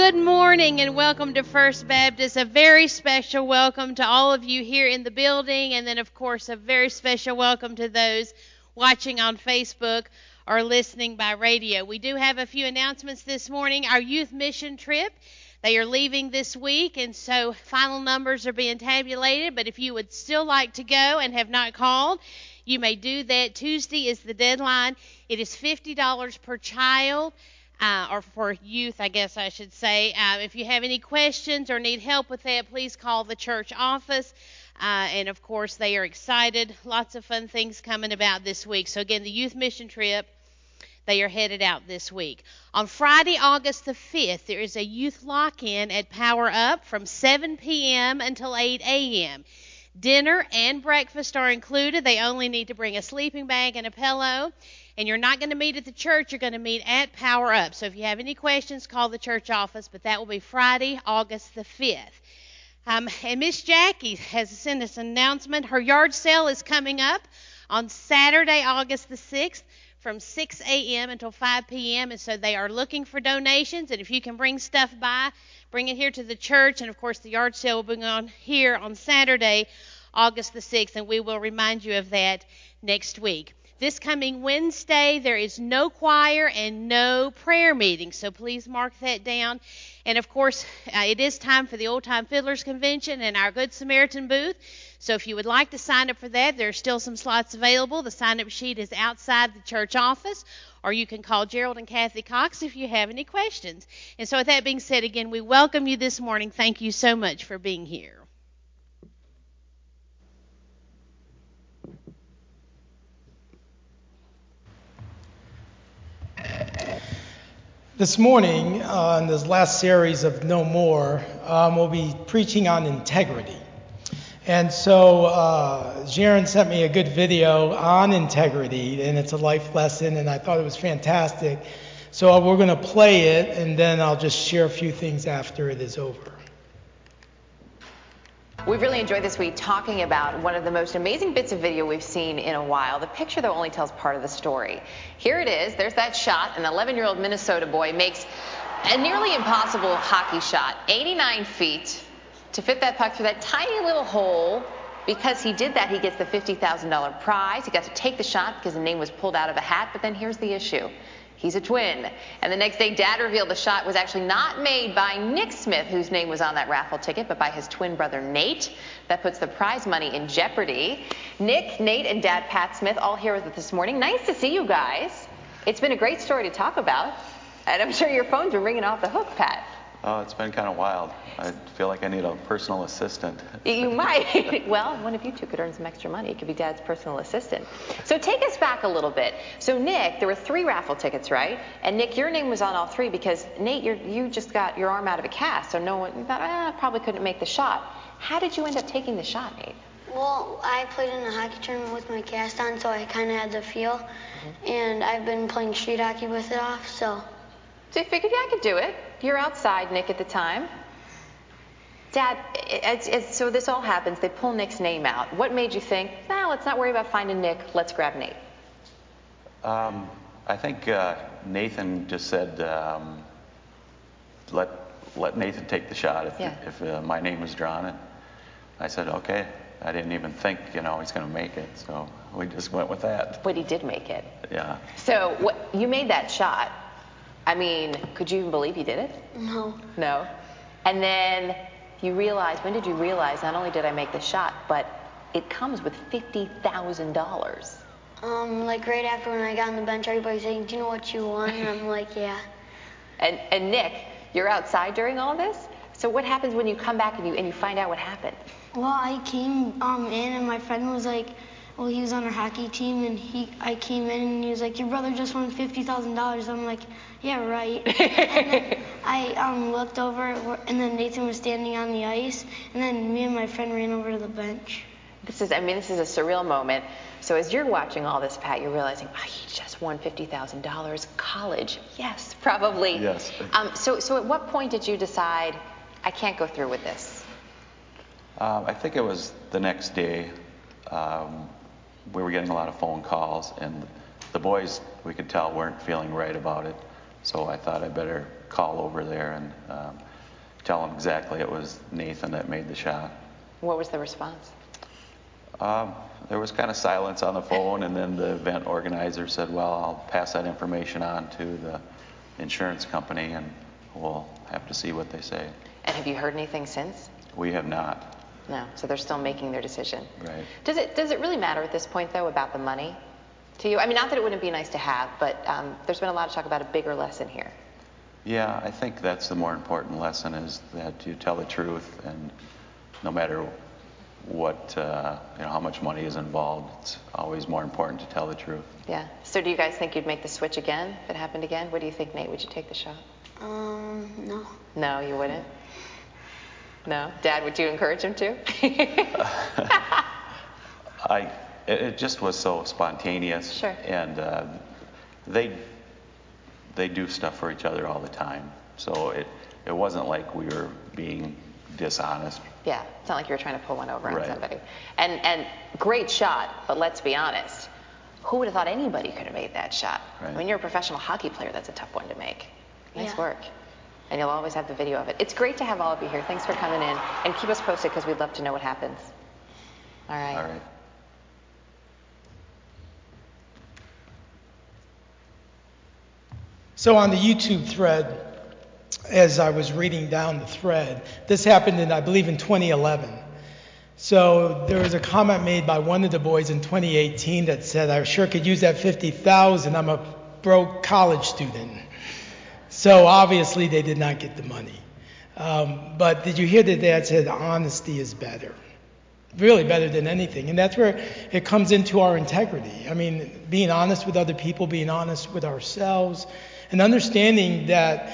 Good morning and welcome to First Baptist. A very special welcome to all of you here in the building, and then, of course, a very special welcome to those watching on Facebook or listening by radio. We do have a few announcements this morning. Our youth mission trip, they are leaving this week, and so final numbers are being tabulated, but if you would still like to go and have not called, you may do that. Tuesday is the deadline. It is $50 per child. Or for youth, I guess I should say. If you have any questions or need help with that, please call the church office. And, of course, they are excited. Lots of fun things coming about this week. So, again, the youth mission trip, they are headed out this week. On Friday, August the 5th, there is a youth lock-in at Power Up from 7 p.m. until 8 a.m. Dinner and breakfast are included. They only need to bring a sleeping bag and a pillow. And you're not going to meet at the church. You're going to meet at Power Up. So if you have any questions, call the church office. But that will be Friday, August the 5th. And Miss Jackie has sent us an announcement. Her yard sale is coming up on Saturday, August the 6th from 6 a.m. until 5 p.m. And so they are looking for donations. And if you can bring stuff by, bring it here to the church. And, of course, the yard sale will be on here on Saturday, August the 6th. And we will remind you of that next week. This coming Wednesday, there is no choir and no prayer meeting, so please mark that down. And, of course, it is time for the Old Time Fiddlers Convention and our Good Samaritan booth. So if you would like to sign up for that, there are still some slots available. The sign-up sheet is outside the church office, or you can call Gerald and Kathy Cox if you have any questions. And so with that being said, again, we welcome you this morning. Thank you so much for being here. This morning, in this last series of No More, we'll be preaching on integrity. And so Jaron sent me a good video on integrity, and it's a life lesson, and I thought it was fantastic. So we're going to play it, and then I'll just share a few things after it is over. We've really enjoyed this week talking about one of the most amazing bits of video we've seen in a while, the picture that only tells part of the story. Here it is. There's that shot. An 11-year-old Minnesota boy makes a nearly impossible hockey shot, 89 feet, to fit that puck through that tiny little hole. Because he did that, he gets the $50,000 prize. He got to take the shot because the name was pulled out of a hat. But then here's the issue. He's a twin. And the next day, Dad revealed the shot was actually not made by Nick Smith, whose name was on that raffle ticket, but by his twin brother, Nate. That puts the prize money in jeopardy. Nick, Nate, and Dad, Pat Smith, all here with us this morning. Nice to see you guys. It's been a great story to talk about. And I'm sure your phones are ringing off the hook, Pat. Oh, it's been kind of wild. I feel like I need a personal assistant. You might. Well, one of you two could earn some extra money. It could be Dad's personal assistant. So take us back a little bit. So Nick, there were 3 raffle tickets, right? And Nick, your name was on all 3 because Nate, you just got your arm out of a cast, so no one, you thought, probably couldn't make the shot. How did you end up taking the shot, Nate? Well, I played in a hockey tournament with my cast on, so I kind of had the feel. And I've been playing street hockey with it off, so. So you figured, yeah, I could do it. You're outside, Nick, at the time. Dad, so this all happens. They pull Nick's name out. What made you think, let's not worry about finding Nick. Let's grab Nate? I think Nathan just said, let Nathan take the shot if my name was drawn. And I said, okay. I didn't even think, he's going to make it. So we just went with that. But he did make it. Yeah. So you made that shot. I mean, could you even believe he did it? No. No? And then you realized, when did you realize not only did I make the shot, but it comes with $50,000? Like right after when I got on the bench, everybody's saying, do you know what you won? And I'm like, yeah. And Nick, you're outside during all this? So what happens when you come back and you find out what happened? Well, I came in and my friend was like, well, he was on our hockey team, and I came in and he was like, your brother just won $50,000. I'm like, yeah, right. And then I looked over, and then Nathan was standing on the ice, and then me and my friend ran over to the bench. This is a surreal moment. So as you're watching all this, Pat, you're realizing, he just won $50,000. College, yes, probably. Yes. So at what point did you decide, I can't go through with this? I think it was the next day. We were getting a lot of phone calls, and the boys, we could tell, weren't feeling right about it. So I thought I better call over there and tell them exactly it was Nathan that made the shot. What was the response? There was kind of silence on the phone, and then the event organizer said, well, I'll pass that information on to the insurance company, and we'll have to see what they say. And have you heard anything since? We have not. No, so they're still making their decision. Right. Does it really matter at this point, though, about the money to you? I mean, not that it wouldn't be nice to have, but there's been a lot of talk about a bigger lesson here. Yeah, I think that's the more important lesson, is that you tell the truth, and no matter what, how much money is involved, it's always more important to tell the truth. Yeah. So do you guys think you'd make the switch again if it happened again? What do you think, Nate? Would you take the shot? No. No, you wouldn't? No? Dad, would you encourage him to? It just was so spontaneous. Sure. And they do stuff for each other all the time. So it wasn't like we were being dishonest. Yeah, it's not like you were trying to pull one over on Right. somebody. And great shot, but let's be honest. Who would have thought anybody could have made that shot? Right. I mean, you're a professional hockey player. That's a tough one to make. Nice Yeah. work. And you'll always have the video of it. It's great to have all of you here. Thanks for coming in. And keep us posted, because we'd love to know what happens. All right. All right. So on the YouTube thread, as I was reading down the thread, this happened I believe in 2011. So there was a comment made by one of the boys in 2018 that said, I sure could use that $50,000. I'm a broke college student. So obviously they did not get the money. But did you hear that dad said honesty is better? Really better than anything. And that's where it comes into our integrity. I mean, being honest with other people, being honest with ourselves, and understanding that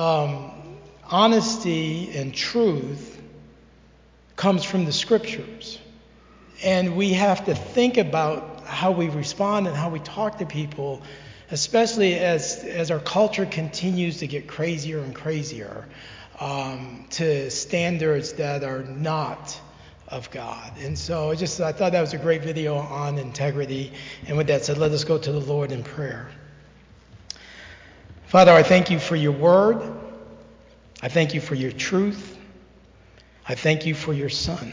honesty and truth comes from the scriptures. And we have to think about how we respond and how we talk to people, especially as our culture continues to get crazier and crazier to standards that are not of God. And so I thought that was a great video on integrity. And with that said, let us go to the Lord in prayer. Father, I thank you for your word. I thank you for your truth. I thank you for your Son.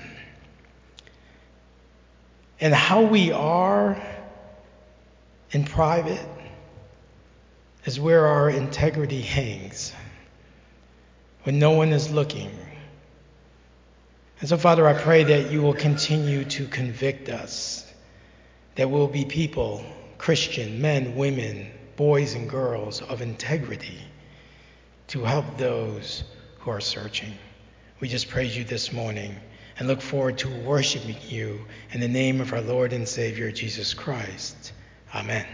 And how we are in private is where our integrity hangs, when no one is looking. And so, Father, I pray that you will continue to convict us, that we'll be people, Christian men, women, boys and girls of integrity, to help those who are searching. We just praise you this morning and look forward to worshiping you in the name of our Lord and Savior, Jesus Christ. Amen.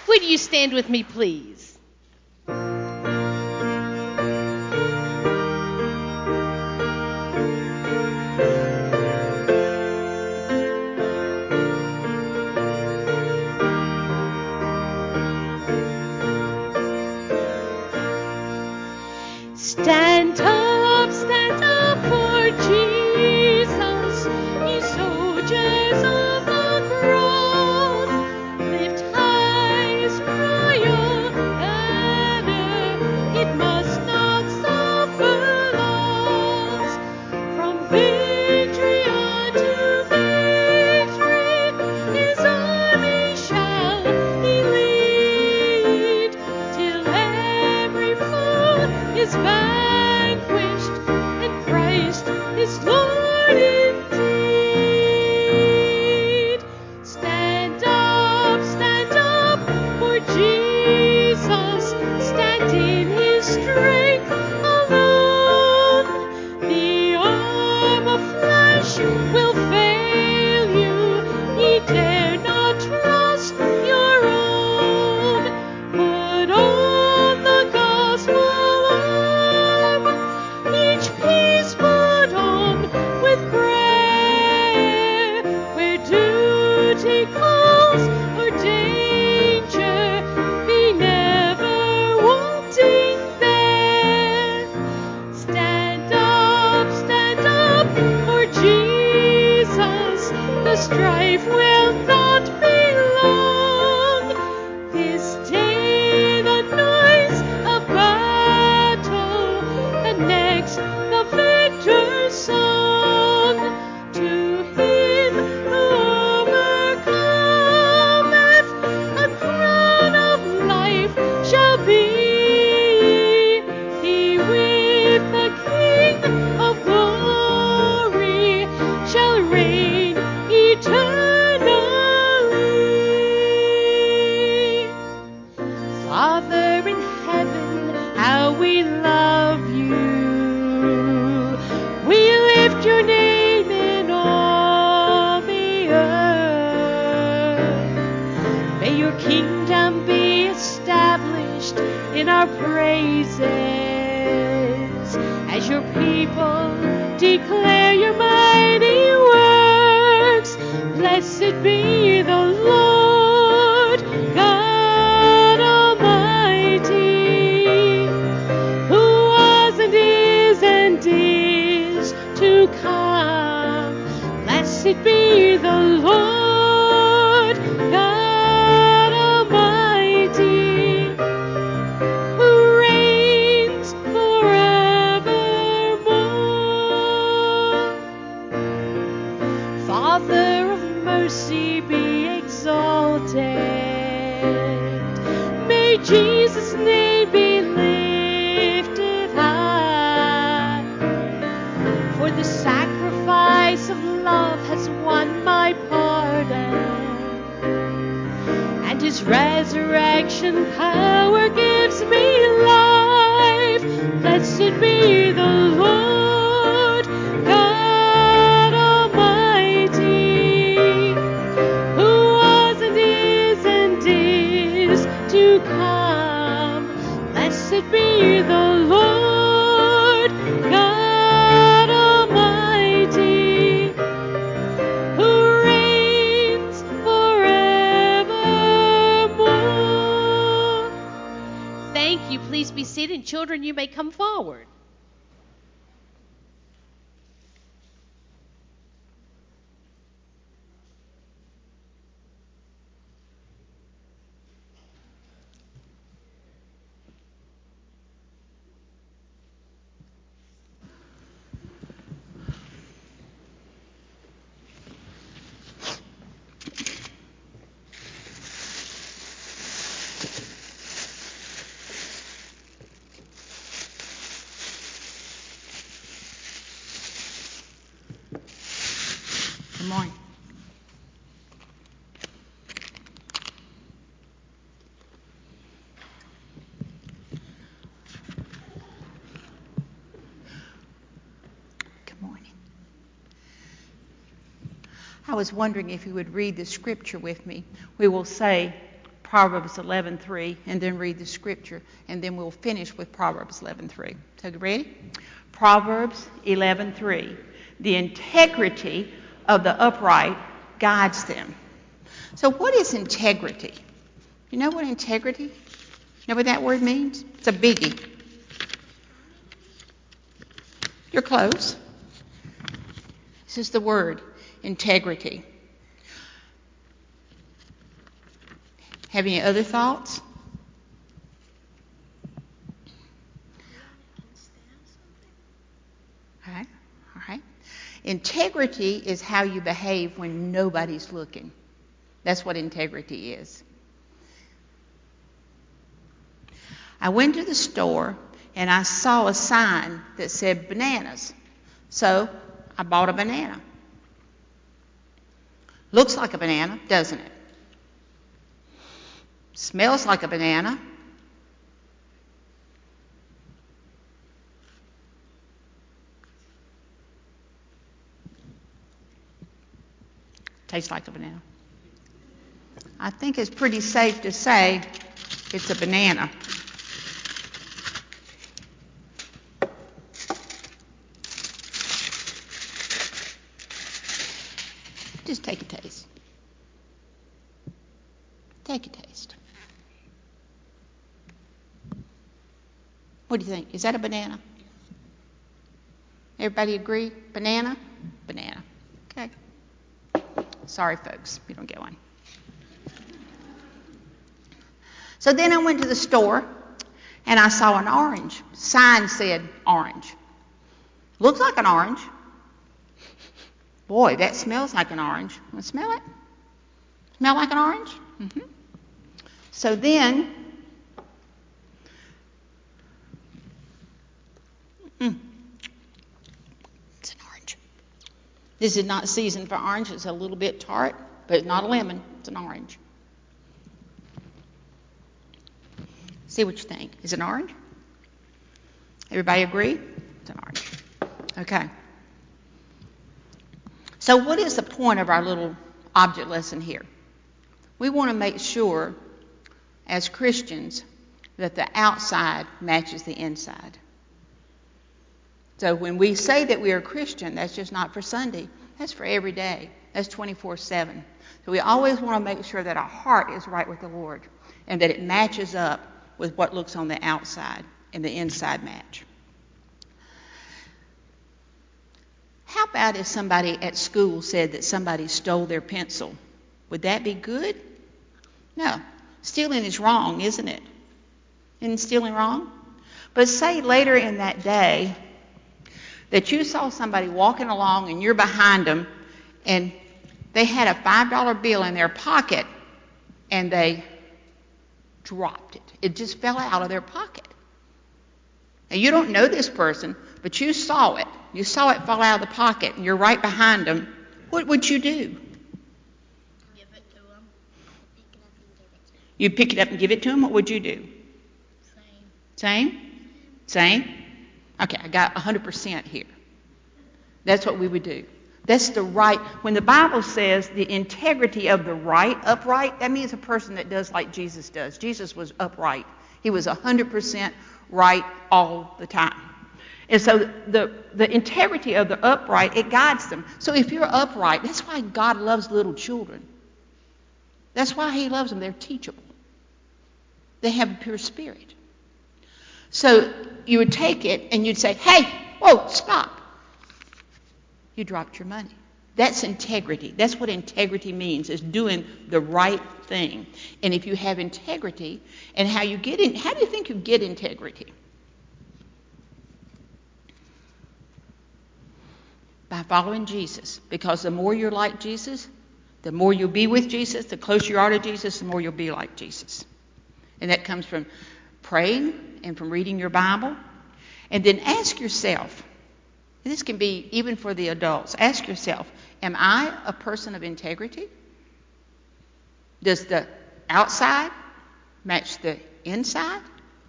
Would you stand with me, please? Stand up for Jesus, ye soldiers of the cross. Lift high his royal banner, it must not suffer loss. From victory unto victory, his army shall he lead, till every foe is vanquished, and Christ is Lord indeed. Stand up for Jesus, stand in his strength alone. The arm of flesh will fail you, ye dare not trust your own. Put on the gospel armor, each piece put on with prayer. Where duty calls or danger, be never wanting there. Stand up for Jesus, the strife will not be long. This day the noise of battle, the next the victor's song. To him who overcometh, a crown of life shall be. He with the King of glory shall reign eternally. Father in heaven, how we love you. We lift your name in all the earth. May your kingdom be established in our praises, as your people declare your mighty works. Blessed be the Lord God Almighty, who was and is to come. Blessed be the Lord God Almighty, who reigns forevermore. Father of mercy, be exalted. May Jesus' name be lifted high. For the sacrifice of love has won my pardon, and his resurrection power gives me life. Blessed be the Lord God Almighty, who was and is to come. Blessed be the Lord God Almighty, who reigns forevermore. Thank you. Please be seated. Children, you may come forward. Good morning. Good morning. I was wondering if you would read the scripture with me. We will say, Proverbs 11:3, and then read the scripture, and then we'll finish with Proverbs 11:3. So you ready? Proverbs 11:3. The integrity of the upright guides them. So what is integrity? You know what integrity? You know what that word means? It's a biggie. You're close. This is the word, integrity. Have any other thoughts? All right. Integrity is how you behave when nobody's looking. That's what integrity is. I went to the store and I saw a sign that said bananas. So I bought a banana. Looks like a banana, doesn't it? Smells like a banana. Tastes like a banana. I think it's pretty safe to say it's a banana. Just take a taste. Take a taste. What do you think? Is that a banana? Everybody agree? Banana? Banana. Okay. Sorry, folks, you don't get one. So then I went to the store and I saw an orange. Sign said orange. Looks like an orange. Boy, that smells like an orange. Want to smell it? Smell like an orange? Mm-hmm. So then, it's an orange. This is not seasoned for orange. It's a little bit tart, but it's not a lemon. It's an orange. See what you think. Is it an orange? Everybody agree? It's an orange. Okay. So what is the point of our little object lesson here? We want to make sure, as Christians, that the outside matches the inside. So when we say that we are Christian, that's just not for Sunday. That's for every day. That's 24/7. So we always want to make sure that our heart is right with the Lord and that it matches up with what looks on the outside and the inside match. How about if somebody at school said that somebody stole their pencil? Would that be good? No. Stealing is wrong, isn't it? Isn't stealing wrong? But say later in that day that you saw somebody walking along and you're behind them and they had a $5 bill in their pocket and they dropped it. It just fell out of their pocket. Now you don't know this person, but you saw it. You saw it fall out of the pocket and you're right behind them. What would you do? Give it to them. Pick it up and give it to them. You'd pick it up and give it to them? What would you do? Same? Same? Okay, I got 100% here. That's what we would do. That's the right. When the Bible says the integrity of the right, upright, that means a person that does like Jesus does. Jesus was upright. He was 100% right all the time. And so the integrity of the upright, it guides them. So if you're upright, that's why God loves little children. That's why he loves them. They're teachable. They have a pure spirit. So you would take it and you'd say, hey, whoa, stop. You dropped your money. That's integrity. That's what integrity means, is doing the right thing. And if you have integrity, and how do you think you get integrity? By following Jesus. Because the more you're like Jesus, the more you'll be with Jesus, the closer you are to Jesus, the more you'll be like Jesus. And that comes from praying and from reading your Bible. And then ask yourself, and this can be even for the adults, ask yourself, am I a person of integrity? Does the outside match the inside?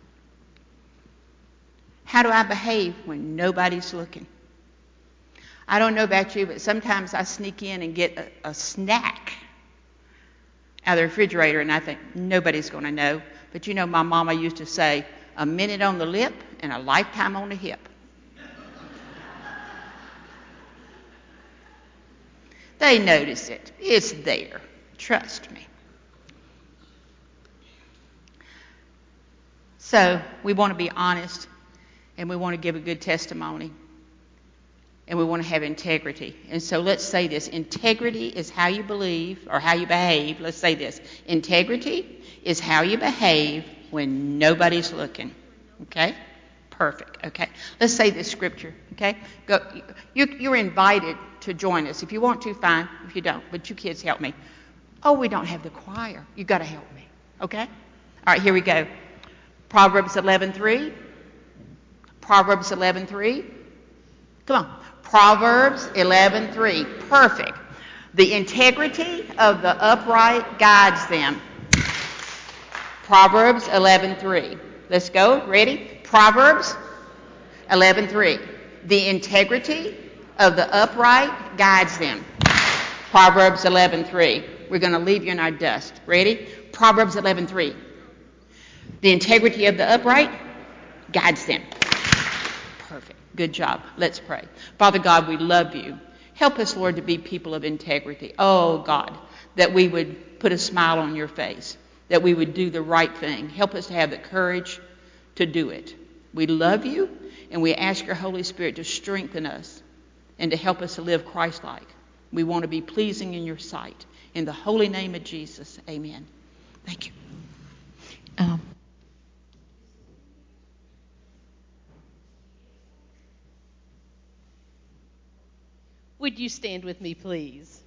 How do I behave when nobody's looking? I don't know about you, but sometimes I sneak in and get a snack out of the refrigerator, and I think nobody's going to know. But you know, my mama used to say, a minute on the lip and a lifetime on the hip. They notice it. It's there. Trust me. So we want to be honest, and we want to give a good testimony, and we want to have integrity. And so let's say this. Integrity is how you believe or how you behave. Let's say this. Integrity is how you behave when nobody's looking. Okay? Perfect. Okay? Let's say this scripture. Okay? Go. You're invited to join us. If you want to, fine. If you don't. But you kids help me. Oh, we don't have the choir. You got to help me. Okay? All right, here we go. Proverbs 11:3. Proverbs 11:3. Come on. Proverbs 11:3. Perfect. The integrity of the upright guides them. Proverbs 11:3. Let's go. Ready? Proverbs 11:3. The integrity of the upright guides them. Proverbs 11:3. We're going to leave you in our dust. Ready? Proverbs 11:3. The integrity of the upright guides them. Perfect. Good job. Let's pray. Father God, we love you. Help us, Lord, to be people of integrity. Oh, God, that we would put a smile on your face, that we would do the right thing. Help us to have the courage to do it. We love you, and we ask your Holy Spirit to strengthen us and to help us to live Christ-like. We want to be pleasing in your sight. In the holy name of Jesus, amen. Thank you. Would you stand with me, please?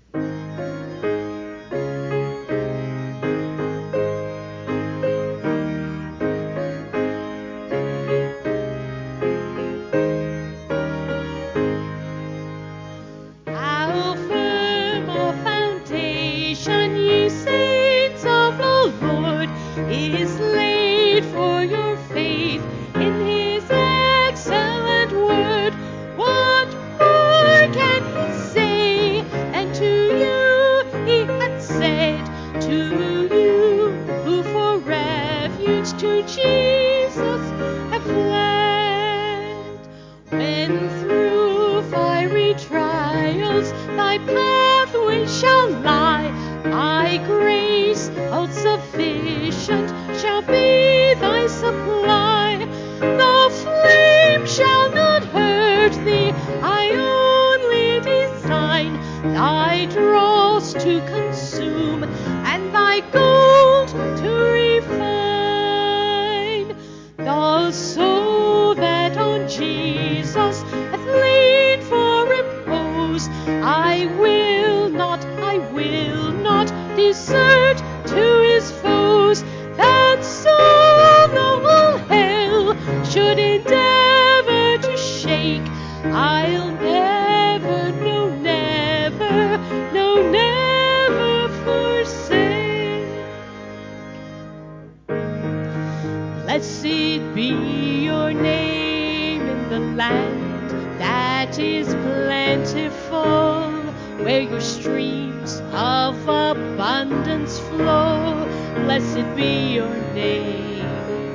How firm a foundation, ye saints of the Lord, is laid for your faith in his excellent word. What more can he say? And to you he hath said, to you who for refuge to Jesus have fled. When through fiery trials thy pathway shall lie, my grace all sufficient shall be thy supply. The flame shall not hurt thee, I only design thy dross to consume and thy gold to refine. Thus so that on Jesus hath laid for repose, I will not desert to his foes. That so though all hell should endeavor to shake, I'll never, no never forsake. Blessed be your name in the land that is plentiful, where your streams of abundance flow. Blessed be your name.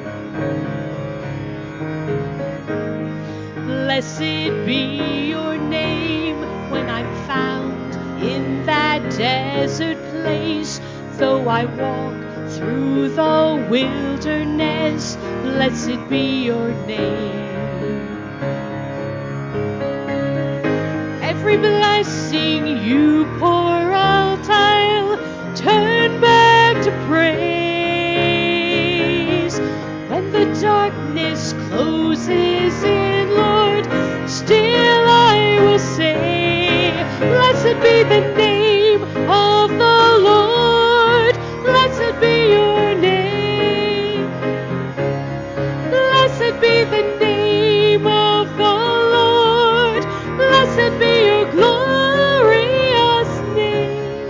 Blessed be your name when I'm found in that desert place. Though I walk through the wilderness, blessed be your name. Every blessing you pour out, I'll turn back to praise. When the darkness closes in, Lord, still I will say, blessed be the name of the Lord. Blessed be your name. Blessed be the name of the Lord. Blessed be your glorious name.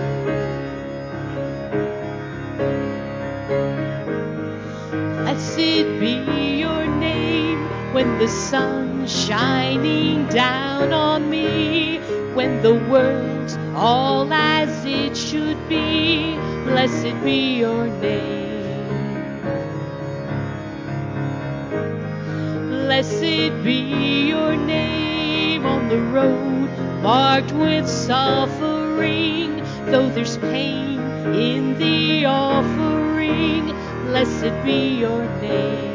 Blessed be your name when the sun's shining down on me, when the world's all as it should be. Blessed be your name. Blessed be your name on the road marked with suffering. Though there's pain in the offering, blessed be your name.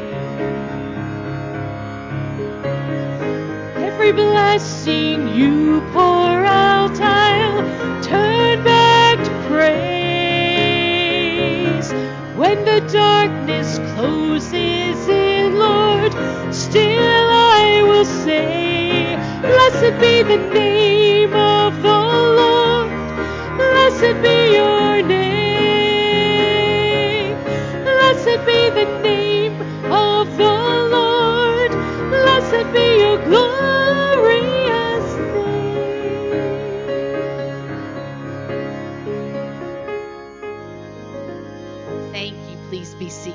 Every blessing you pour out, I'll turn back to praise. When the darkness closes in, Lord, still I will say, blessed be the name of the Lord. Blessed be your name. Blessed be the name of the Lord. Blessed be your glorious name. Thank you. Please be seated.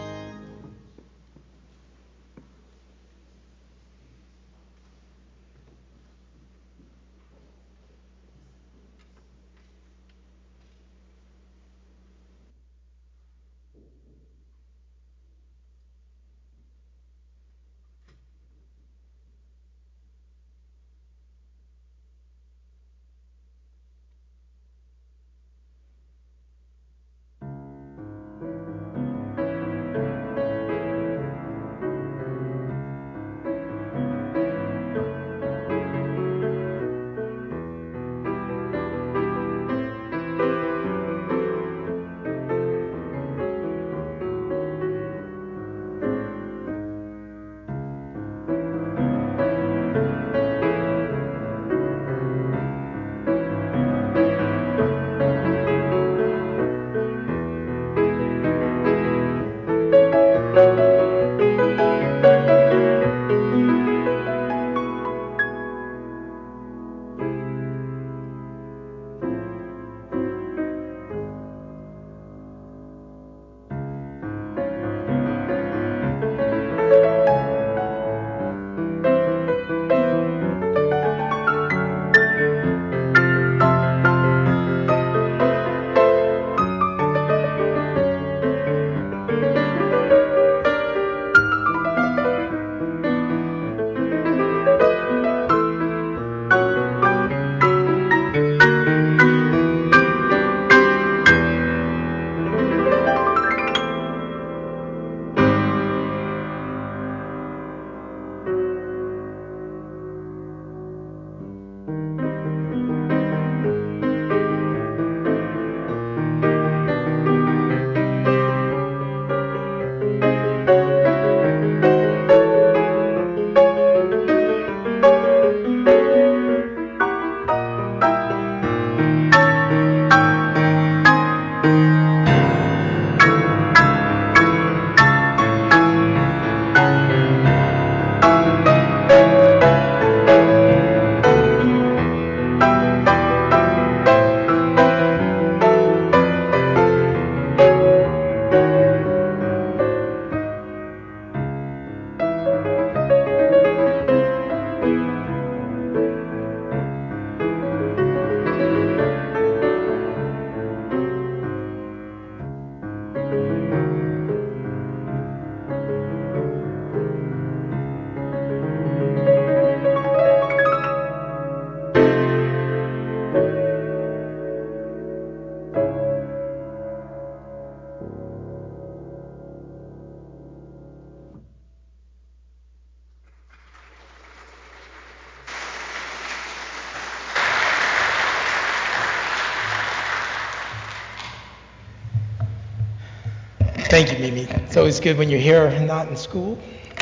Thank you, Mimi. It's always good when you're here and not in school.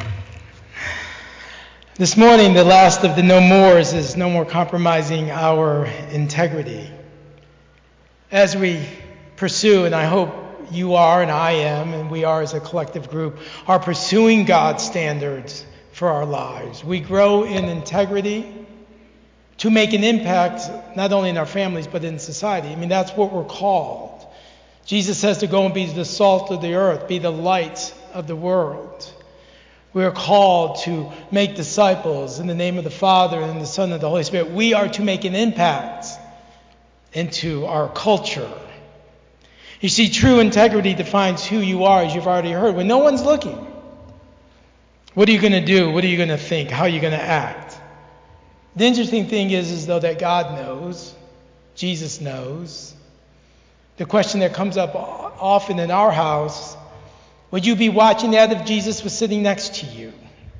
This morning, the last of the no mores is no more compromising our integrity. As we pursue, and I hope you are and I am, and we are as a collective group, are pursuing God's standards for our lives. We grow in integrity to make an impact not only in our families but in society. I mean, that's what we're called. Jesus says to go and be the salt of the earth, be the light of the world. We are called to make disciples in the name of the Father and the Son and the Holy Spirit. We are to make an impact into our culture. You see, true integrity defines who you are, as you've already heard. When no one's looking, what are you going to do? What are you going to think? How are you going to act? The interesting thing is though that God knows, Jesus knows. The question that comes up often in our house, would you be watching that if Jesus was sitting next to you?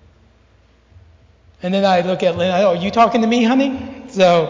And then I look at Lynn, are you talking to me, honey?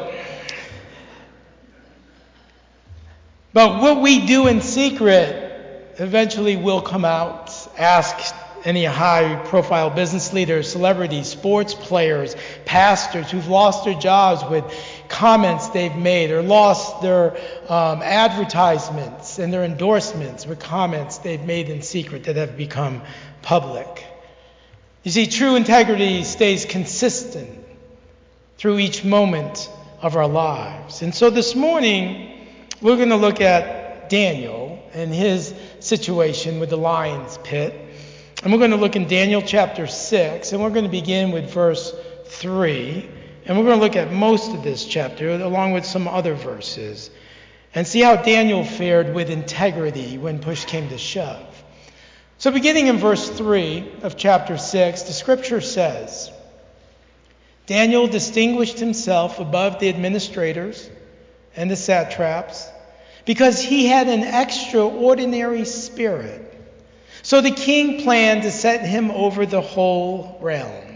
But what we do in secret eventually will come out. Ask any high-profile business leaders, celebrities, sports players, pastors who've lost their jobs with comments they've made, or lost their advertisements and their endorsements with comments they've made in secret that have become public. You see, true integrity stays consistent through each moment of our lives. And so this morning, we're going to look at Daniel and his situation with the lion's pit. And we're going to look in Daniel chapter 6, and we're going to begin with verse 3. And we're going to look at most of this chapter, along with some other verses, and see how Daniel fared with integrity when push came to shove. So beginning in verse 3 of chapter 6, the scripture says, Daniel distinguished himself above the administrators and the satraps because he had an extraordinary spirit. So the king planned to set him over the whole realm.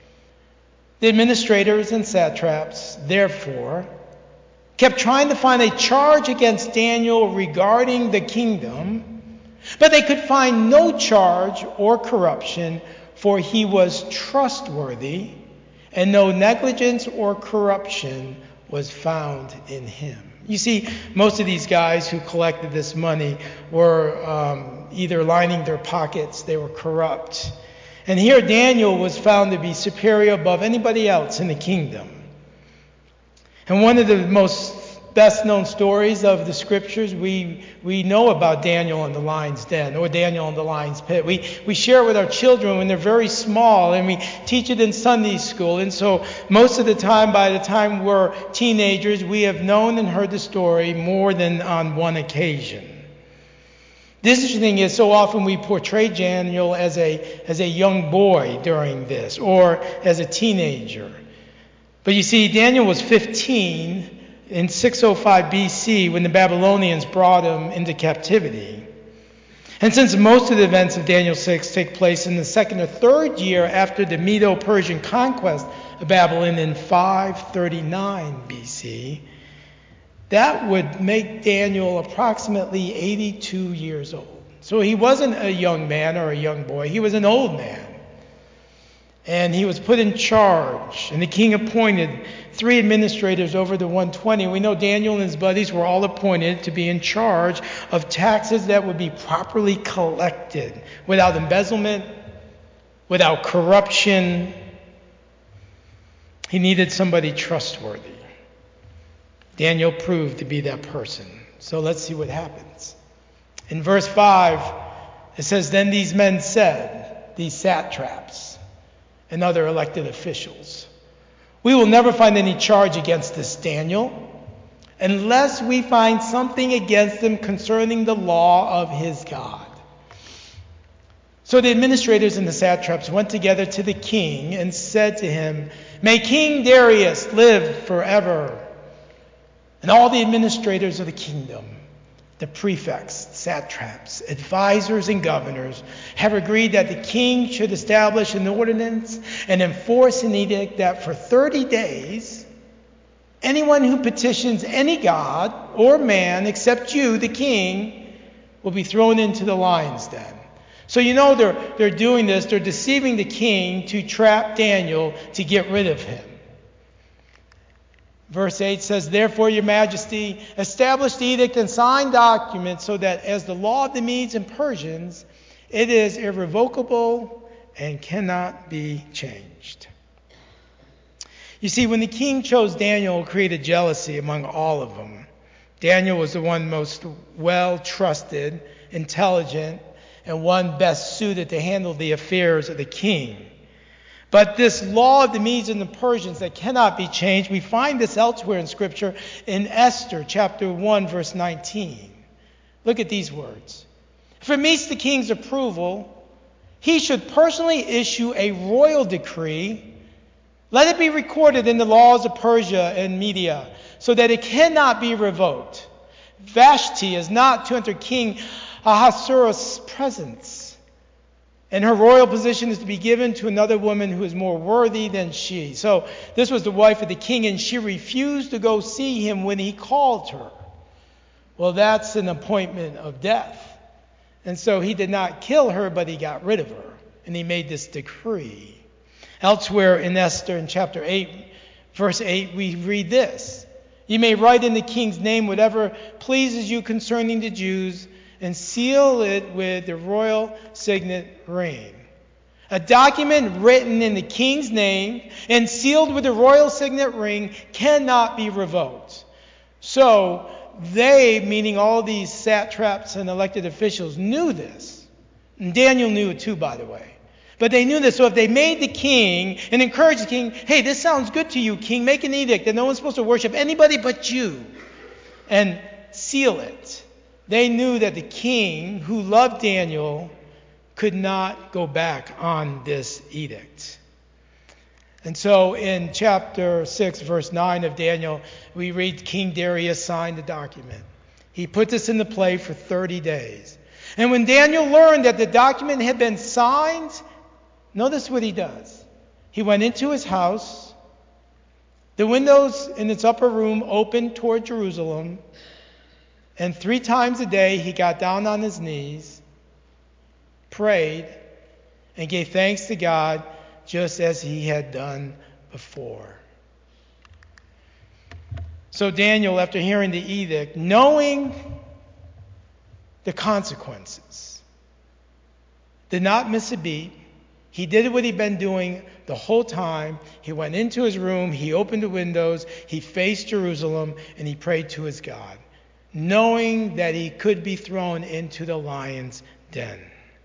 The administrators and satraps, therefore, kept trying to find a charge against Daniel regarding the kingdom, but they could find no charge or corruption, for he was trustworthy, and no negligence or corruption was found in him. You see, most of these guys who collected this money were either lining their pockets, they were corrupt. And here Daniel was found to be superior above anybody else in the kingdom. And one of the most best-known stories of the scriptures, we know about Daniel in the lion's den, or Daniel in the lion's pit. We share it with our children when they're very small, and we teach it in Sunday school. And so most of the time, by the time we're teenagers, we have known and heard the story more than on one occasion. The interesting thing is, so often we portray Daniel as a young boy during this, or as a teenager. But you see, Daniel was 15 in 605 BC when the Babylonians brought him into captivity. And since most of the events of Daniel 6 take place in the second or third year after the Medo-Persian conquest of Babylon in 539 BC, that would make Daniel approximately 82 years old. So he wasn't a young man or a young boy. He was an old man. And he was put in charge. And the king appointed 3 administrators over the 120. We know Daniel and his buddies were all appointed to be in charge of taxes that would be properly collected, without embezzlement, without corruption. He needed somebody trustworthy. Daniel proved to be that person. So let's see what happens. In verse 5, it says, Then these men said, these satraps and other elected officials, we will never find any charge against this Daniel unless we find something against him concerning the law of his God. So the administrators and the satraps went together to the king and said to him, May King Darius live forever. And all the administrators of the kingdom, the prefects, satraps, advisors, and governors have agreed that the king should establish an ordinance and enforce an edict that for 30 days, anyone who petitions any god or man except you, the king, will be thrown into the lion's den. So you know they're doing this. They're deceiving the king to trap Daniel to get rid of him. Verse 8 says, Therefore, your majesty, establish the edict and sign documents so that as the law of the Medes and Persians, it is irrevocable and cannot be changed. You see, when the king chose Daniel, it created jealousy among all of them. Daniel was the one most well-trusted, intelligent, and one best suited to handle the affairs of the king. But this law of the Medes and the Persians that cannot be changed, we find this elsewhere in Scripture in Esther chapter 1, verse 19. Look at these words. If it meets the king's approval, he should personally issue a royal decree. Let it be recorded in the laws of Persia and Media, so that it cannot be revoked. Vashti is not to enter King Ahasuerus' presence, and her royal position is to be given to another woman who is more worthy than she. So this was the wife of the king, and she refused to go see him when he called her. Well, that's an appointment of death. And so he did not kill her, but he got rid of her, and he made this decree. Elsewhere in Esther, in chapter 8, verse 8, we read this. You may write in the king's name whatever pleases you concerning the Jews, and seal it with the royal signet ring. A document written in the king's name and sealed with the royal signet ring cannot be revoked. So they, meaning all these satraps and elected officials, knew this. And Daniel knew it too, by the way. But they knew this. So if they made the king and encouraged the king, hey, this sounds good to you, king, make an edict that no one's supposed to worship anybody but you, and seal it. They knew that the king, who loved Daniel, could not go back on this edict. And so in chapter 6, verse 9 of Daniel, we read King Darius signed the document. He put this into play for 30 days. And when Daniel learned that the document had been signed, notice what he does. He went into his house. The windows in its upper room opened toward Jerusalem. And 3 times a day he got down on his knees, prayed, and gave thanks to God just as he had done before. So Daniel, after hearing the edict, knowing the consequences, did not miss a beat. He did what he'd been doing the whole time. He went into his room, he opened the windows, he faced Jerusalem, and he prayed to his God, knowing that he could be thrown into the lion's den.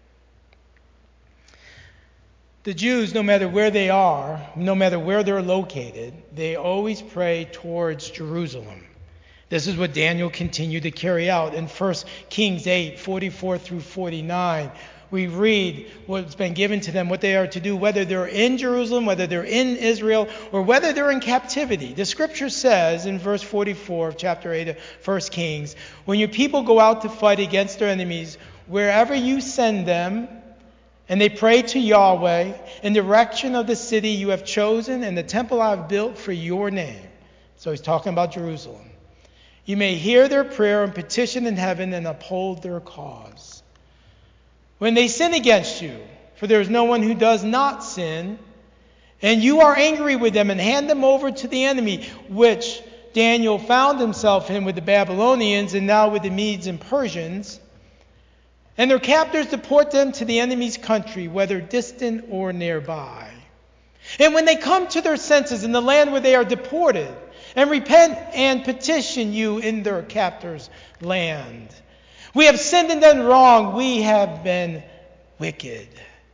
The Jews, no matter where they are, no matter where they're located, they always pray towards Jerusalem. This is what Daniel continued to carry out. In 1 Kings 8, 44 through 49, we read what's been given to them, what they are to do, whether they're in Jerusalem, whether they're in Israel, or whether they're in captivity. The scripture says in verse 44 of chapter 8 of 1 Kings, when your people go out to fight against their enemies, wherever you send them, and they pray to Yahweh in the direction of the city you have chosen and the temple I have built for your name. So he's talking about Jerusalem. You may hear their prayer and petition in heaven and uphold their cause. When they sin against you, for there is no one who does not sin, and you are angry with them and hand them over to the enemy, which Daniel found himself in with the Babylonians and now with the Medes and Persians, and their captors deport them to the enemy's country, whether distant or nearby. And when they come to their senses in the land where they are deported, and repent and petition you in their captors' land, we have sinned and done wrong, we have been wicked.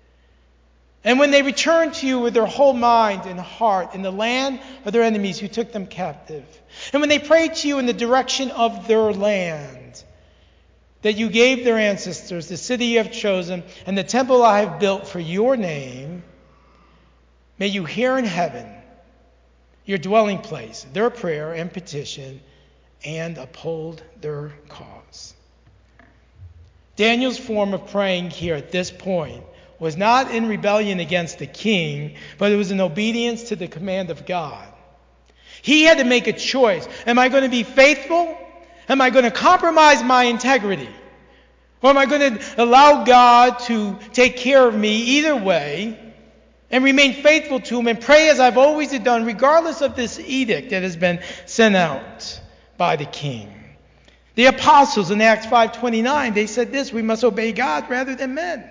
And when they return to you with their whole mind and heart in the land of their enemies who took them captive, and when they pray to you in the direction of their land, that you gave their ancestors, the city you have chosen, and the temple I have built for your name, may you hear in heaven, your dwelling place, their prayer and petition, and uphold their cause. Daniel's form of praying here at this point was not in rebellion against the king, but it was in obedience to the command of God. He had to make a choice. Am I going to be faithful? Am I going to compromise my integrity? Or am I going to allow God to take care of me either way and remain faithful to Him and pray as I've always done, regardless of this edict that has been sent out by the king? The apostles in Acts 5:29, they said this, we must obey God rather than men.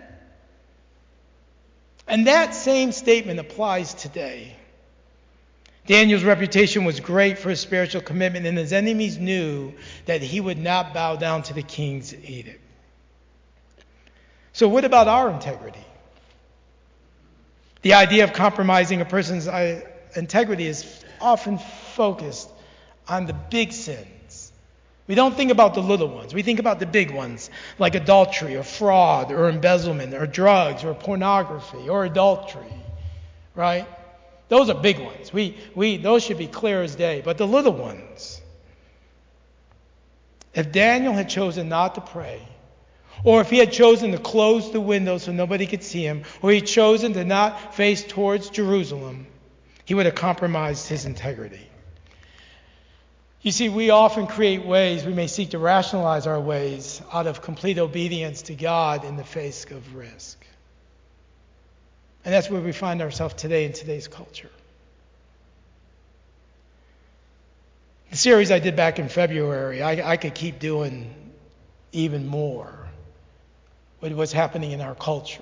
And that same statement applies today. Daniel's reputation was great for his spiritual commitment, and his enemies knew that he would not bow down to the king's edict. So what about our integrity? The idea of compromising a person's integrity is often focused on the big sins. We don't think about the little ones. We think about the big ones, like adultery or fraud or embezzlement or drugs or pornography or adultery, right? Those are big ones. Those should be clear as day. But the little ones, if Daniel had chosen not to pray, or if he had chosen to close the window so nobody could see him, or he had chosen to not face towards Jerusalem, he would have compromised his integrity. You see, we often create ways, we may seek to rationalize our ways out of complete obedience to God in the face of risk. And that's where we find ourselves today in today's culture. The series I did back in February, I could keep doing even more with what's happening in our culture.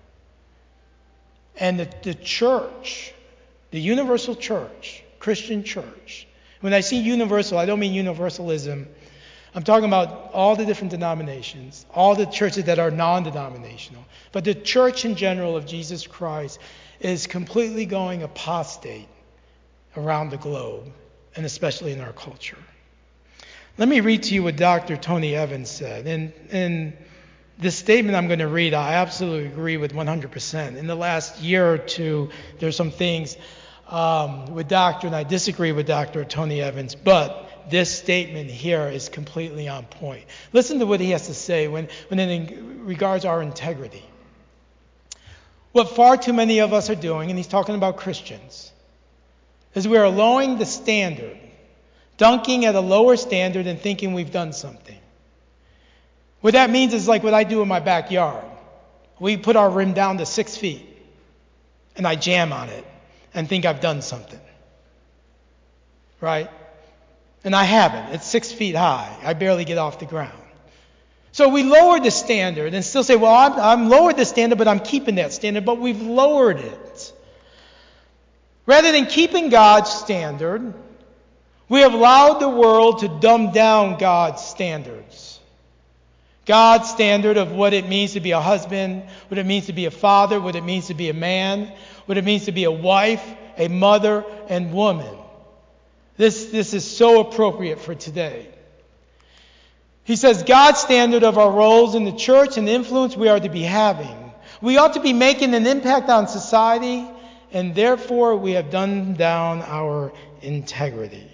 And the church, the universal church, Christian church. When I see universal, I don't mean universalism. I'm talking about all the different denominations, all the churches that are non-denominational. But the church in general of Jesus Christ is completely going apostate around the globe, and especially in our culture. Let me read to you what Dr. Tony Evans said. And this statement I'm going to read, I absolutely agree with 100%. In the last year or two, there's some things with doctrine I disagree with Dr. Tony Evans, but this statement here is completely on point. Listen to what he has to say when it regards our integrity. What far too many of us are doing, and he's talking about Christians, is we are lowering the standard, dunking at a lower standard and thinking we've done something. What that means is like what I do in my backyard. We put our rim down to 6 feet, and I jam on it and think I've done something. Right? And I haven't. It's 6 feet high. I barely get off the ground. So we lower the standard and still say, well, I'm lowered the standard, but I'm keeping that standard. But we've lowered it. Rather than keeping God's standard, we have allowed the world to dumb down God's standards. God's standard of what it means to be a husband, what it means to be a father, what it means to be a man, what it means to be a wife, a mother, and woman. This is so appropriate for today. He says God's standard of our roles in the church and the influence we are to be having. We ought to be making an impact on society, and therefore we have dumbed down our integrity.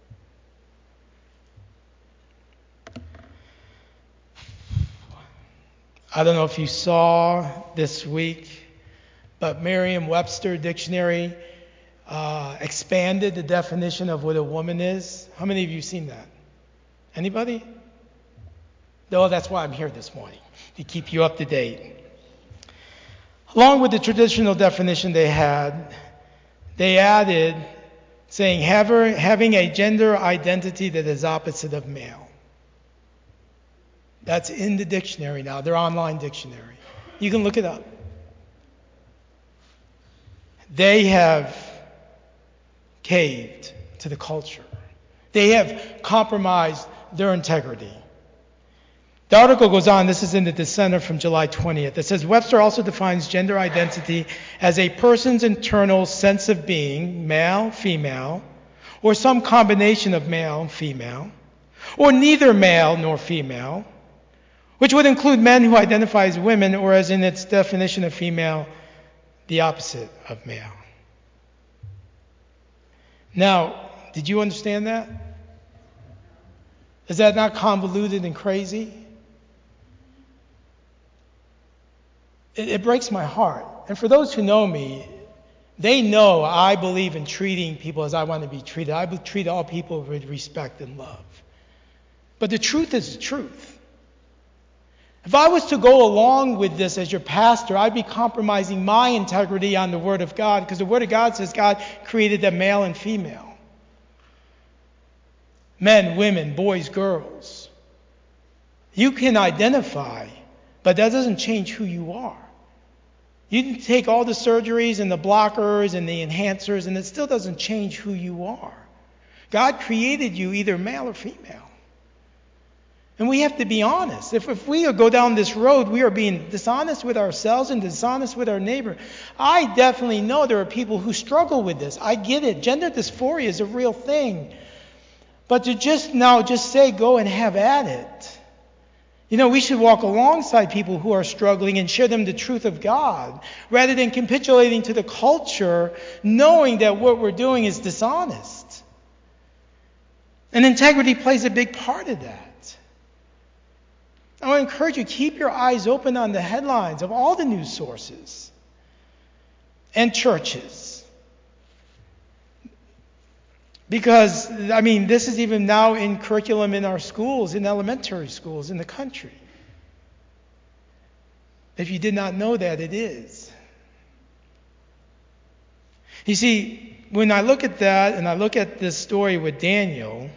I don't know if you saw this week, but Merriam-Webster Dictionary expanded the definition of what a woman is. How many of you seen that? Anybody? No, that's why I'm here this morning, to keep you up to date. Along with the traditional definition they had, they added saying having a gender identity that is opposite of male. That's in the dictionary now, their online dictionary. You can look it up. They have caved to the culture. They have compromised their integrity. The article goes on, this is in the Dissenter from July 20th. It says, Webster also defines gender identity as a person's internal sense of being, male, female, or some combination of male and female, or neither male nor female, which would include men who identify as women, or as in its definition of female, the opposite of male. Now, did you understand that? Is that not convoluted and crazy? It breaks my heart. And for those who know me, they know I believe in treating people as I want to be treated. I treat all people with respect and love. But the truth is the truth. If I was to go along with this as your pastor, I'd be compromising my integrity on the Word of God, because the Word of God says God created them male and female. Men, women, boys, girls. You can identify, but that doesn't change who you are. You can take all the surgeries and the blockers and the enhancers, and it still doesn't change who you are. God created you either male or female. And we have to be honest. If we go down this road, we are being dishonest with ourselves and dishonest with our neighbor. I definitely know there are people who struggle with this. I get it. Gender dysphoria is a real thing. But to just say, go and have at it. We should walk alongside people who are struggling and share them the truth of God, rather than capitulating to the culture, knowing that what we're doing is dishonest. And integrity plays a big part of that. I want to encourage you, keep your eyes open on the headlines of all the news sources and churches. Because, this is even now in curriculum in our schools, in elementary schools in the country. If you did not know that, it is. You see, when I look at that and I look at this story with Daniel,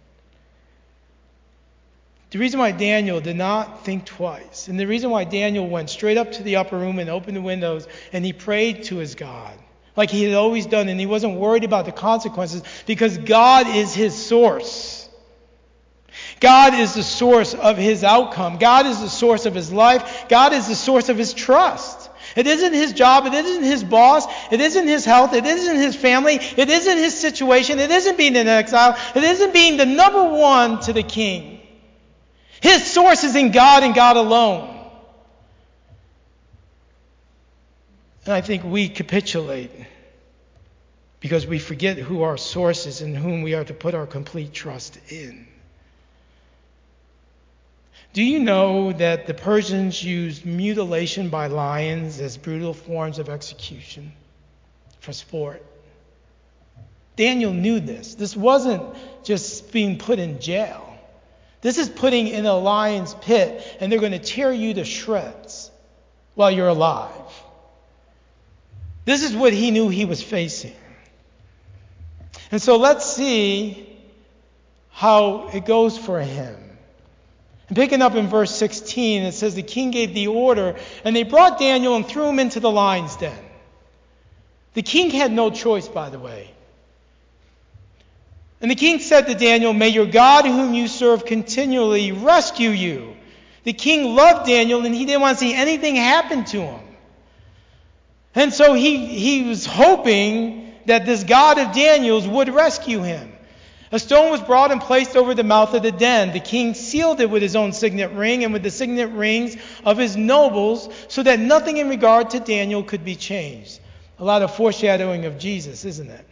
the reason why Daniel did not think twice, and the reason why Daniel went straight up to the upper room and opened the windows and he prayed to his God, like he had always done, and he wasn't worried about the consequences, because God is his source. God is the source of his outcome. God is the source of his life. God is the source of his trust. It isn't his job. It isn't his boss. It isn't his health. It isn't his family. It isn't his situation. It isn't being in exile. It isn't being the number one to the king. His source is in God and God alone. And I think we capitulate because we forget who our source is and whom we are to put our complete trust in. Do you know that the Persians used mutilation by lions as brutal forms of execution for sport? Daniel knew this. This wasn't just being put in jail. This is putting in a lion's pit, and they're going to tear you to shreds while you're alive. This is what he knew he was facing. And so let's see how it goes for him. And picking up in verse 16, it says, the king gave the order, and they brought Daniel and threw him into the lion's den. The king had no choice, by the way. And the king said to Daniel, may your God whom you serve continually rescue you. The king loved Daniel, and he didn't want to see anything happen to him. And so he was hoping that this God of Daniel's would rescue him. A stone was brought and placed over the mouth of the den. The king sealed it with his own signet ring and with the signet rings of his nobles, so that nothing in regard to Daniel could be changed. A lot of foreshadowing of Jesus, isn't it?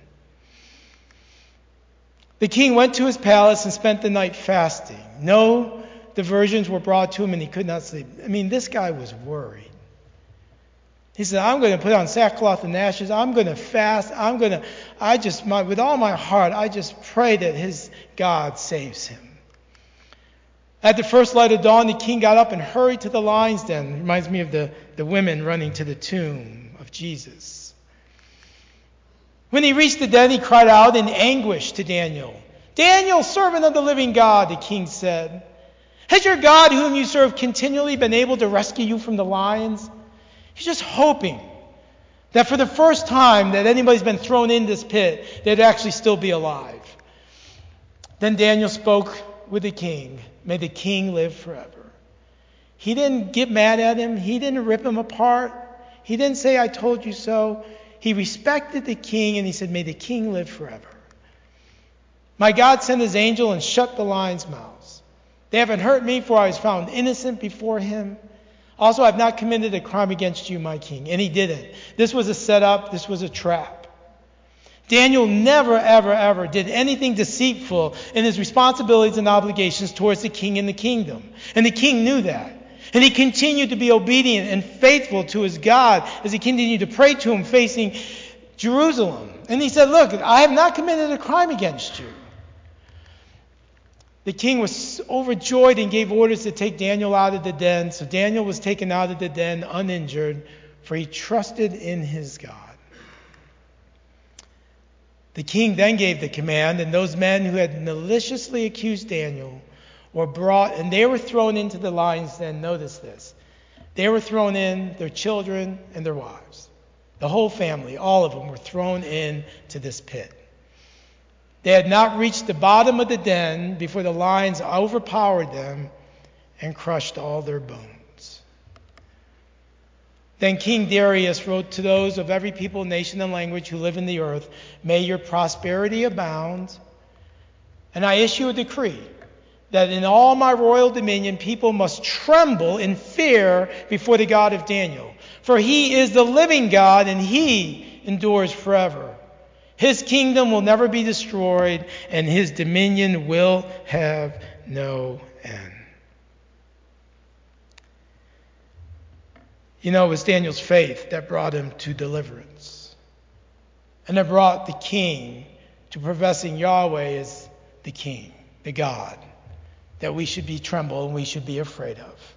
The king went to his palace and spent the night fasting. No diversions were brought to him, and he could not sleep. This guy was worried. He said, I'm going to put on sackcloth and ashes. I'm going to fast. With all my heart, I just pray that his God saves him. At the first light of dawn, the king got up and hurried to the lion's den. It reminds me of the women running to the tomb of Jesus. When he reached the den, he cried out in anguish to Daniel. Daniel, servant of the living God, the king said, has your God whom you serve continually been able to rescue you from the lions? He's just hoping that for the first time that anybody's been thrown in this pit, they'd actually still be alive. Then Daniel spoke with the king. May the king live forever. He didn't get mad at him. He didn't rip him apart. He didn't say, I told you so. He respected the king, and he said, may the king live forever. My God sent his angel and shut the lions' mouths. They haven't hurt me, for I was found innocent before him. Also, I have not committed a crime against you, my king. And he didn't. This was a setup. This was a trap. Daniel never, ever, ever did anything deceitful in his responsibilities and obligations towards the king and the kingdom. And the king knew that. And he continued to be obedient and faithful to his God as he continued to pray to him facing Jerusalem. And he said, look, I have not committed a crime against you. The king was overjoyed and gave orders to take Daniel out of the den. So Daniel was taken out of the den uninjured, for he trusted in his God. The king then gave the command, and those men who had maliciously accused Daniel were brought, and they were thrown into the lion's den. Notice this. They were thrown in, their children and their wives. The whole family, all of them, were thrown into this pit. They had not reached the bottom of the den before the lions overpowered them and crushed all their bones. Then King Darius wrote to those of every people, nation, and language who live in the earth, may your prosperity abound. And I issue a decree that in all my royal dominion people must tremble in fear before the God of Daniel. For he is the living God, and he endures forever. His kingdom will never be destroyed, and his dominion will have no end. You know, it was Daniel's faith that brought him to deliverance. And it brought the king to professing Yahweh as the king, the God, that we should be tremble and we should be afraid of.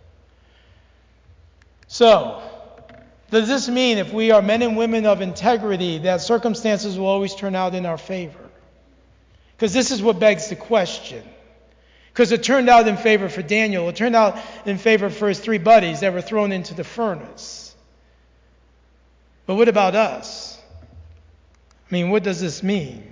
So, does this mean if we are men and women of integrity that circumstances will always turn out in our favor? Because this is what begs the question. Because it turned out in favor for Daniel. It turned out in favor for his 3 buddies that were thrown into the furnace. But what about us? I mean, what does this mean?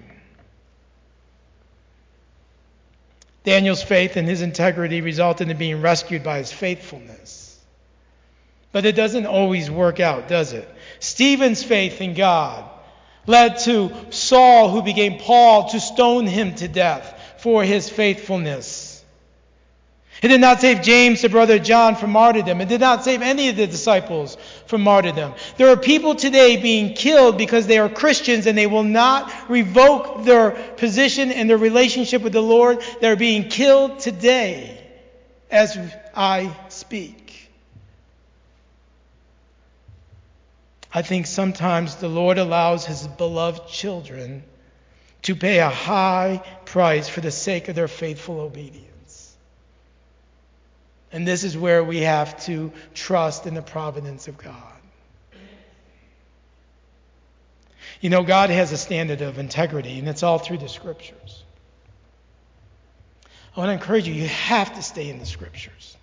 Daniel's faith and his integrity resulted in being rescued by his faithfulness. But it doesn't always work out, does it? Stephen's faith in God led to Saul, who became Paul, to stone him to death for his faithfulness. It did not save James, the brother of John, from martyrdom. It did not save any of the disciples from martyrdom. There are people today being killed because they are Christians and they will not revoke their position and their relationship with the Lord. They're being killed today as I speak. I think sometimes the Lord allows his beloved children to pay a high price for the sake of their faithful obedience. And this is where we have to trust in the providence of God. You know, God has a standard of integrity, and it's all through the Scriptures. I want to encourage you, you have to stay in the Scriptures.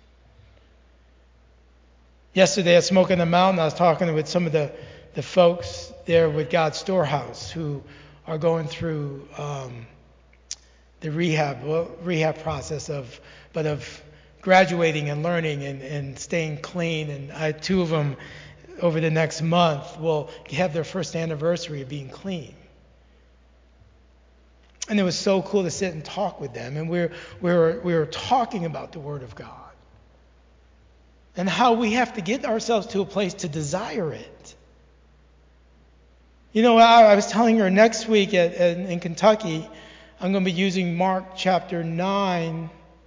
Yesterday at Smoke on the Mountain, I was talking with some of the folks there with God's Storehouse who are going through the rehab process of graduating and learning and staying clean. And 2 of them over the next month will have their first anniversary of being clean. And it was so cool to sit and talk with them. And we were talking about the Word of God and how we have to get ourselves to a place to desire it. You know, I was telling her next week in Kentucky, I'm going to be using Mark chapter 9,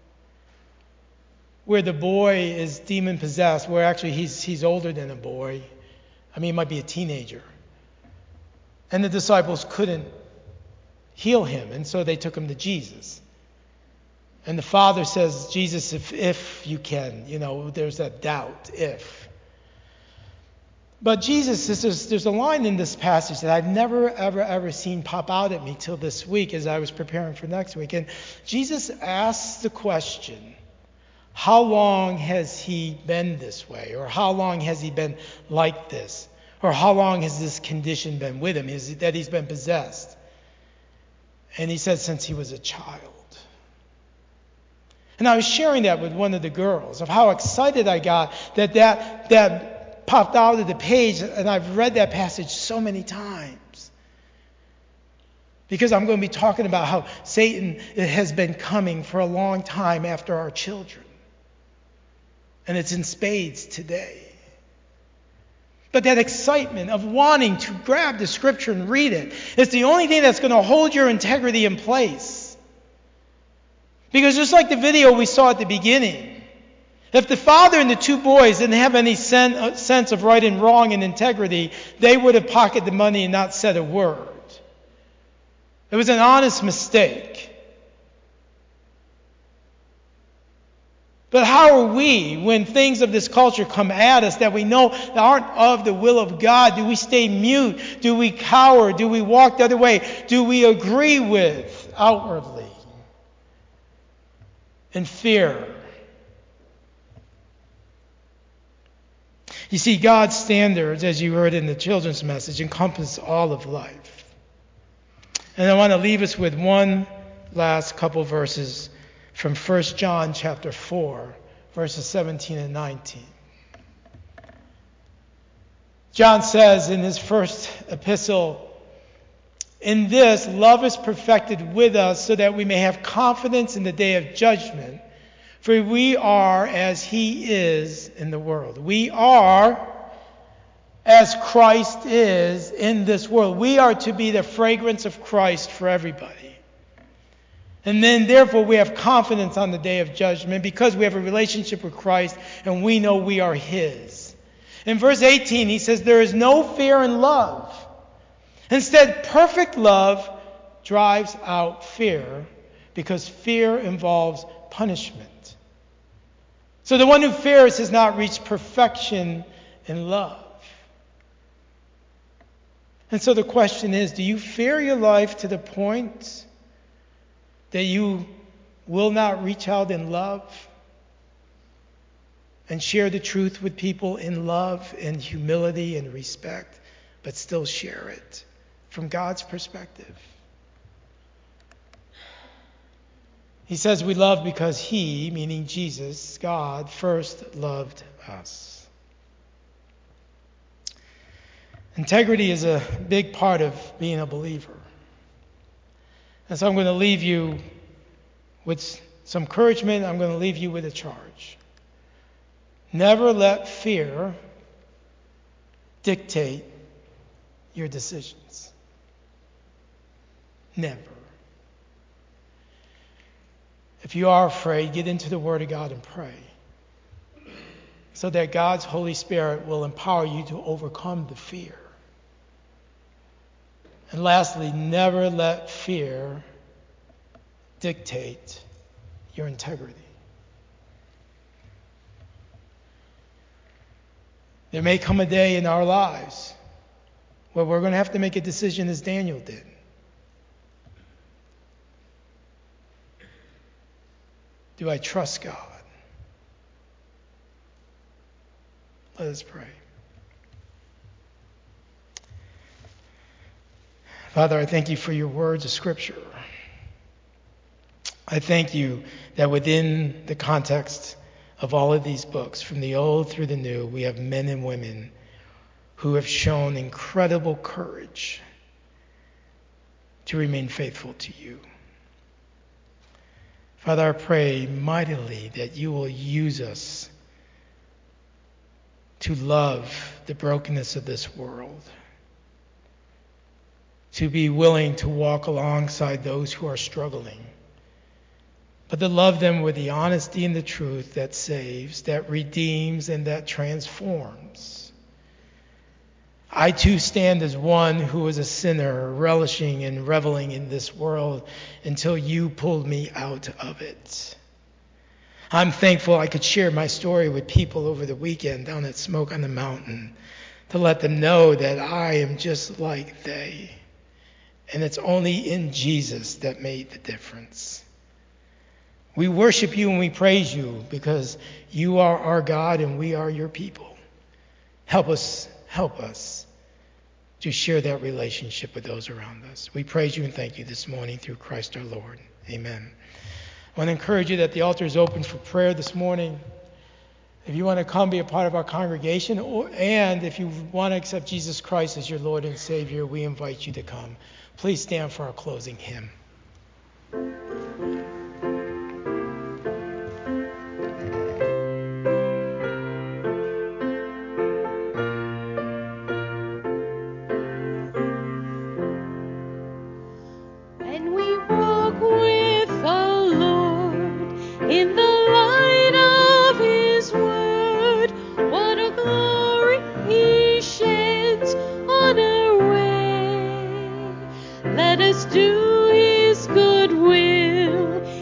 where the boy is demon-possessed, where actually he's older than a boy. I mean, he might be a teenager. And the disciples couldn't heal him, and so they took him to Jesus. And the father says, Jesus, if you can, you know, there's that doubt, if. But Jesus, there's a line in this passage that I've never, ever seen pop out at me till this week as I was preparing for next week. And Jesus asks the question, how long has he been this way? Or how long has he been like this? Or how long has this condition been with him? Is it that he's been possessed? And he said, since he was a child. And I was sharing that with one of the girls of how excited I got that popped out of the page. And I've read that passage so many times. Because I'm going to be talking about how Satan has been coming for a long time after our children. And it's in spades today. But that excitement of wanting to grab the Scripture and read it is the only thing that's going to hold your integrity in place. Because just like the video we saw at the beginning, if the father and the 2 boys didn't have any sense of right and wrong and integrity, they would have pocketed the money and not said a word. It was an honest mistake. But how are we, when things of this culture come at us that we know that aren't of the will of God? Do we stay mute? Do we cower? Do we walk the other way? Do we agree with outwardly in fear? You see, God's standards, as you heard in the children's message, encompass all of life. And I want to leave us with one last couple verses from 1 John chapter 4, verses 17 and 19. John says in his first epistle, "In this, love is perfected with us so that we may have confidence in the day of judgment. For we are as he is in the world." We are as Christ is in this world. We are to be the fragrance of Christ for everybody. And then, therefore, we have confidence on the day of judgment because we have a relationship with Christ and we know we are his. In verse 18, he says, "There is no fear in love. Instead, perfect love drives out fear because fear involves punishment. So the one who fears has not reached perfection in love." And so the question is, do you fear your life to the point that you will not reach out in love and share the truth with people in love and humility and respect, but still share it from God's perspective? He says we love because he, meaning Jesus, God, first loved us. Integrity is a big part of being a believer. And so I'm going to leave you with some encouragement. I'm going to leave you with a charge. Never let fear dictate your decisions. Never. If you are afraid, get into the Word of God and pray, so that God's Holy Spirit will empower you to overcome the fear. And lastly, never let fear dictate your integrity. There may come a day in our lives where we're going to have to make a decision as Daniel did. Do I trust God? Let us pray. Father, I thank you for your words of Scripture. I thank you that within the context of all of these books, from the old through the new, we have men and women who have shown incredible courage to remain faithful to you. Father, I pray mightily that you will use us to love the brokenness of this world, to be willing to walk alongside those who are struggling, but to love them with the honesty and the truth that saves, that redeems, and that transforms. I too stand as one who was a sinner, relishing and reveling in this world until you pulled me out of it. I'm thankful I could share my story with people over the weekend down at Smoke on the Mountain to let them know that I am just like they. And it's only in Jesus that made the difference. We worship you and we praise you because you are our God and we are your people. Help us to share that relationship with those around us. We praise you and thank you this morning through Christ our Lord. Amen. I want to encourage you that the altar is open for prayer this morning. If you want to come be a part of our congregation, and if you want to accept Jesus Christ as your Lord and Savior, we invite you to come. Please stand for our closing hymn. When we walk with the Lord in the light of His Word, what a glory He sheds on our way. Let us do His good will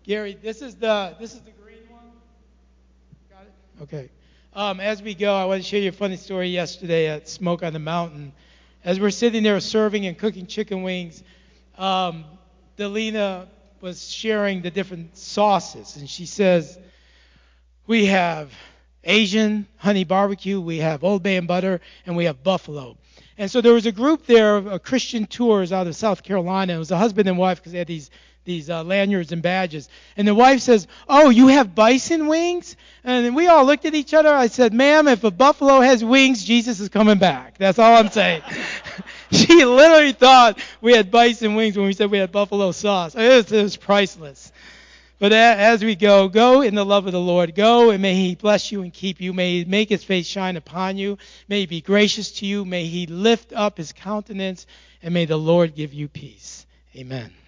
Gary, this is the green one. Got it? Okay. As we go, I want to share you a funny story yesterday at Smoke on the Mountain. As we're sitting there serving and cooking chicken wings, Delina was sharing the different sauces, and she says, we have Asian honey barbecue, we have Old Bay and butter, and we have buffalo. And so there was a group there of Christian tours out of South Carolina. It was a husband and wife because they had these lanyards and badges. And the wife says, oh, you have bison wings? And then we all looked at each other. I said, ma'am, if a buffalo has wings, Jesus is coming back. That's all I'm saying. She literally thought we had bison wings when we said we had buffalo sauce. It was priceless. But as we go in the love of the Lord. Go, and may He bless you and keep you. May He make His face shine upon you. May He be gracious to you. May He lift up His countenance. And may the Lord give you peace. Amen.